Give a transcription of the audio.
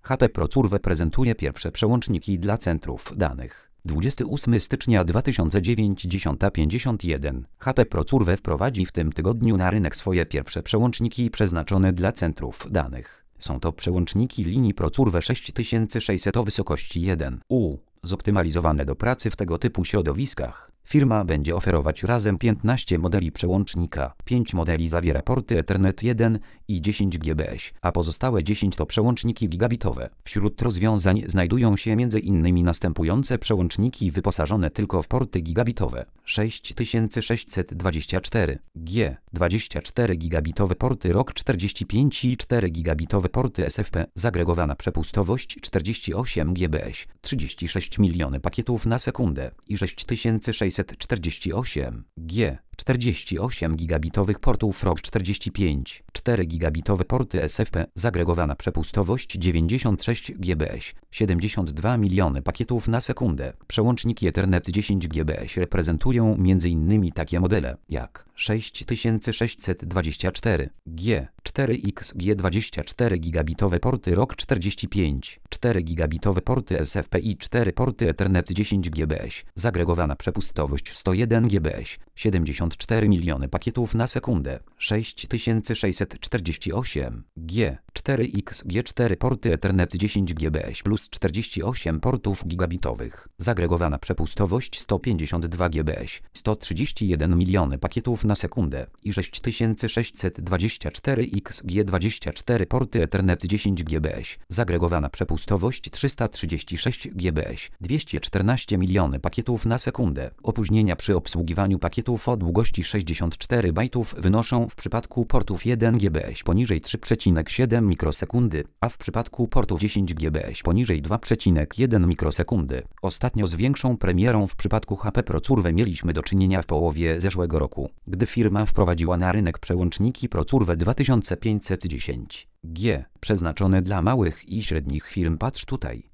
HP ProCurve prezentuje pierwsze przełączniki dla centrów danych. 28 stycznia 2009 10:51 HP ProCurve wprowadzi w tym tygodniu na rynek swoje pierwsze przełączniki przeznaczone dla centrów danych. Są to przełączniki linii ProCurve 6600 o wysokości 1U, zoptymalizowane do pracy w tego typu środowiskach. Firma będzie oferować razem 15 modeli przełącznika. 5 modeli zawiera porty Ethernet 1 i 10 GBS, a pozostałe 10 to przełączniki gigabitowe. Wśród rozwiązań znajdują się m.in. następujące przełączniki wyposażone tylko w porty gigabitowe: 6624 G, 24 gigabitowe porty ROG45 i 4 gigabitowe porty SFP, zagregowana przepustowość 48 GBS, 36 miliony pakietów na sekundę i 6648 G. 48 gigabitowych portów ROG45, 4 gigabitowe porty SFP, zagregowana przepustowość 96 GBS, 72 miliony pakietów na sekundę. Przełączniki Ethernet 10 GBS reprezentują m.in. takie modele jak 6624 G, 4X G24 gigabitowe porty ROG45, 4 gigabitowe porty SFP i 4 porty Ethernet 10 GBS, zagregowana przepustowość 101 GBS, 74 miliony pakietów na sekundę. 6648 G, 4X G4 porty Ethernet 10 GBS plus 48 portów gigabitowych, zagregowana przepustowość 152 GBS, 131 miliony pakietów na sekundę i 6624 XG24 porty Ethernet 10 GBS, zagregowana przepustowość 336 GBS, 214 miliony pakietów na sekundę. Opóźnienia przy obsługiwaniu pakietów o długości 64 bajtów wynoszą w przypadku portów 1 GBS poniżej 3,7 mikrosekundy, a w przypadku portów 10 GBS poniżej 2,1 mikrosekundy. Ostatnio z większą premierą w przypadku HP ProCurve mieliśmy do czynienia w połowie zeszłego roku, gdy firma wprowadziła na rynek przełączniki ProCurve 2510 G, przeznaczone dla małych i średnich firm. Patrz tutaj.